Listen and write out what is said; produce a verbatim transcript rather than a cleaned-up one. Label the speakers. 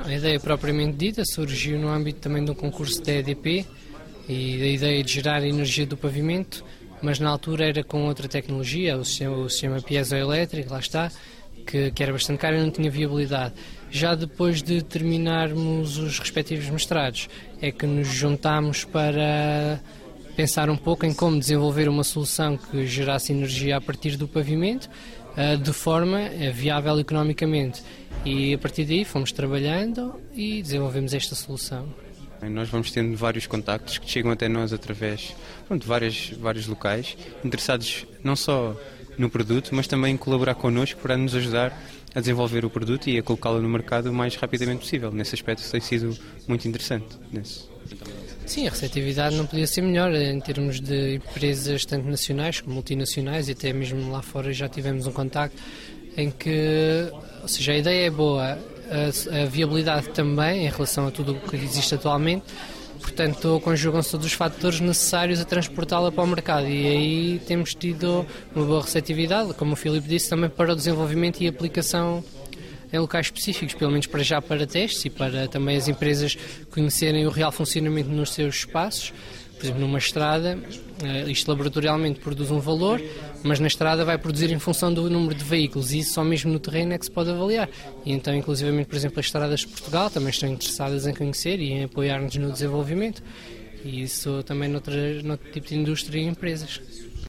Speaker 1: A ideia propriamente dita surgiu no âmbito também de um concurso da E D P e da ideia de gerar a energia do pavimento, mas na altura era com outra tecnologia, o sistema, o sistema piezoelétrico, lá está, que, que era bastante caro e não tinha viabilidade. Já depois de terminarmos os respectivos mestrados, é que nos juntámos para pensar um pouco em como desenvolver uma solução que gerasse energia a partir do pavimento, de forma viável economicamente. E a partir daí fomos trabalhando e desenvolvemos esta solução.
Speaker 2: Nós vamos tendo vários contactos que chegam até nós através de vários, vários locais, interessados não só no produto, mas também em colaborar connosco para nos ajudar a desenvolver o produto e a colocá-lo no mercado o mais rapidamente possível. Nesse aspecto tem sido muito interessante. Nesse.
Speaker 1: Sim, a receptividade não podia ser melhor em termos de empresas tanto nacionais como multinacionais, e até mesmo lá fora já tivemos um contacto em que, ou seja, a ideia é boa, a, a viabilidade também em relação a tudo o que existe atualmente, portanto conjugam-se todos os fatores necessários a transportá-la para o mercado, e aí temos tido uma boa receptividade, como o Filipe disse, também para o desenvolvimento e aplicação em locais específicos, pelo menos para já para testes e para também as empresas conhecerem o real funcionamento nos seus espaços. Por exemplo, numa estrada, isto laboratorialmente produz um valor, mas na estrada vai produzir em função do número de veículos, e isso só mesmo no terreno é que se pode avaliar. E então, inclusivamente, por exemplo, as estradas de Portugal também estão interessadas em conhecer e em apoiar-nos no desenvolvimento, e isso também noutro, noutro tipo de indústria e empresas.